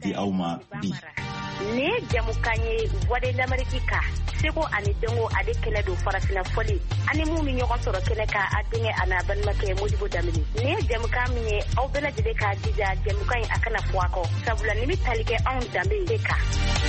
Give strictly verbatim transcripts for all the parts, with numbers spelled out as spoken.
di aw ma bi. Ne jamukan ye Voix de l'Amérique ka seko ani dengo ale kɛnɛ do farafina fɔli ani mun mi ɲɔgɔn sɔrɔ kɛnɛ ka a denkɛ ana balimakɛ Modibo Damini. Ne jamukan min ye aw bɛɛ lajɛlen ka jija jamukan in a kana fɔ a kɔ sabula ni bi tali kɛ anw danbe de kan.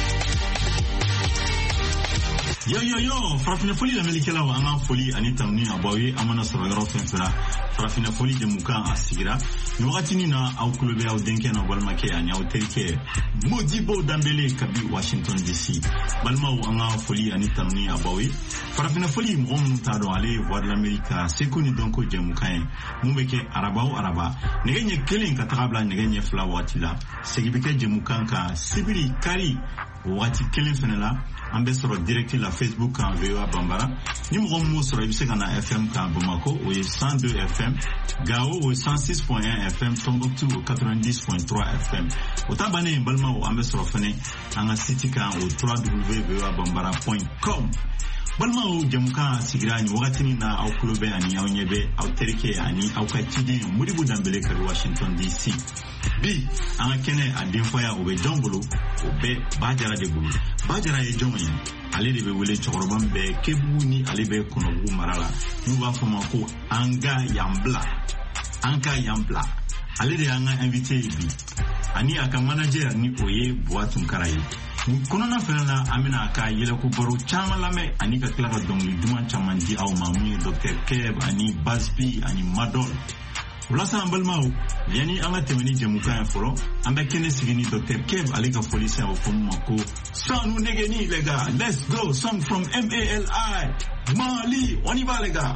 Yo yo yo, farafina foli la melikela wa anga foli ani tamni abawi amana sɔrɔ yɔrɔ fɛn fɛn la farafina foli jamukan a sigira ni wagati ni na aw kulobe aw denkɛ na balimakɛ ani aw terikɛ Modibo Dambele kabi Washington D C balimaw anga foli ani tamni abawi farafina foli mɔgɔ minnu t'a dɔn ale Voix de l'Amérique seko ni dɔnko jamukan ye mun bɛ kɛ araba o araba nɛgɛ ɲɛ kelen ka taga bila nɛgɛ ɲɛ fila waati la segi bɛ kɛ jamukan kan sibiri kari waati kelen fɛnɛ la an bɛ sɔrɔ direct la Facebook kan V O A Bambara ni mɔgɔ min sɔrɔ i bɛ se ka na F M kan Bamako o ye cent deux F M Gao o ye cent six point un F M Tombouctou o quatre-vingt-dix point trois F M o ta bannen balimaw an bɛ sɔrɔ fɛnɛ an ka site kan o w w w point v o a bambara point com balimaw jamukan sigira ni wagati min na aw kulo bɛ ani aw ɲɛ bɛ aw terikɛ ani aw ka ciden Modibo Dambele ka Washington D C bi an ka kɛnɛ a denfaya o bɛ jɔn bolo o bɛ Bajara de bolo Bajara ye jɔn ye ale de bɛ wele cɛkɔrɔba min bɛ Kebugu ni ale bɛ Kɔnɔbugu mara la n'u b'a fɔ ma ko an ka yan bila an ka yan bila ale de y'an ka invité ye bi ani a ka manager ni o ye Buwa Tunkara ye ni kɔnɔna fɛnɛ la an bɛna a ka yɛlɛko baro caman lamɛn ani ka tila ka dɔnkili duman caman di aw ma mun ye Docteur Kev ani Bazbi ani Madol walasa an balimaw yani an ka tɛmɛ ni jamukan ye fɔlɔ an bɛ kɛnɛ sigi ni Docteur Kev ale ka foli sen o fɔ ma ko sanu negeni les gars, let's go, song from M A L I Mali, on y va les gars.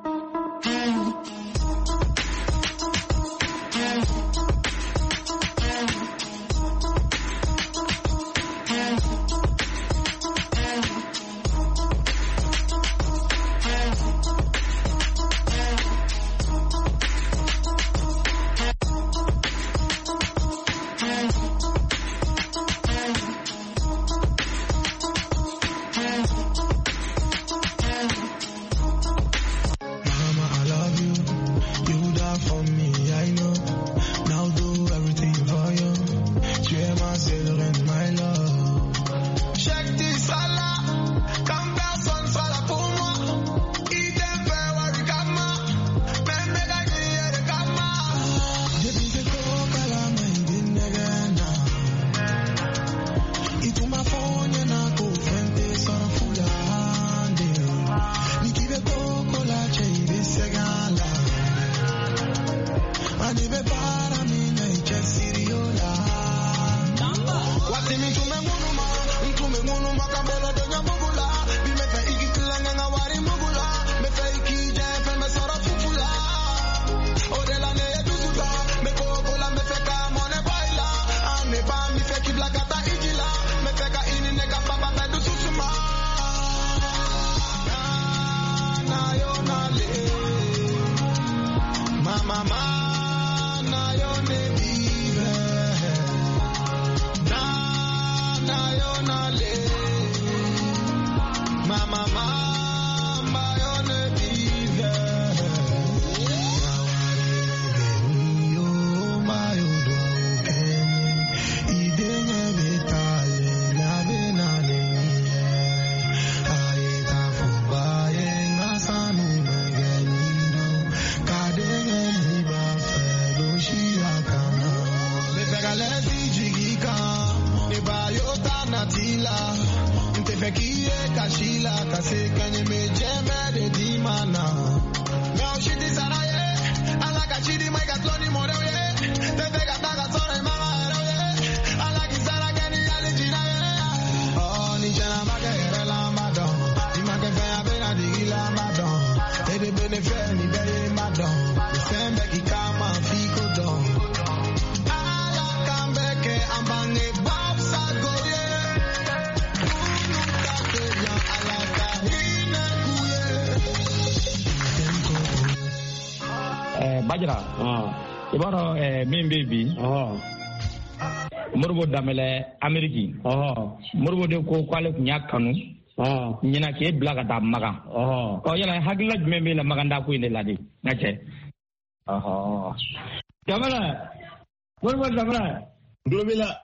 Bajara i b'a dɔn min bɛ bi Modibo Dambele Ameriki Modibo de ko k'ale tun y'a kanu ɲina k'e bila ka taa Magan ɔ yala hakilila jumɛn bɛ na Maganda ko in de la de n ka cɛ Dambele Modibo Dambele Dulobila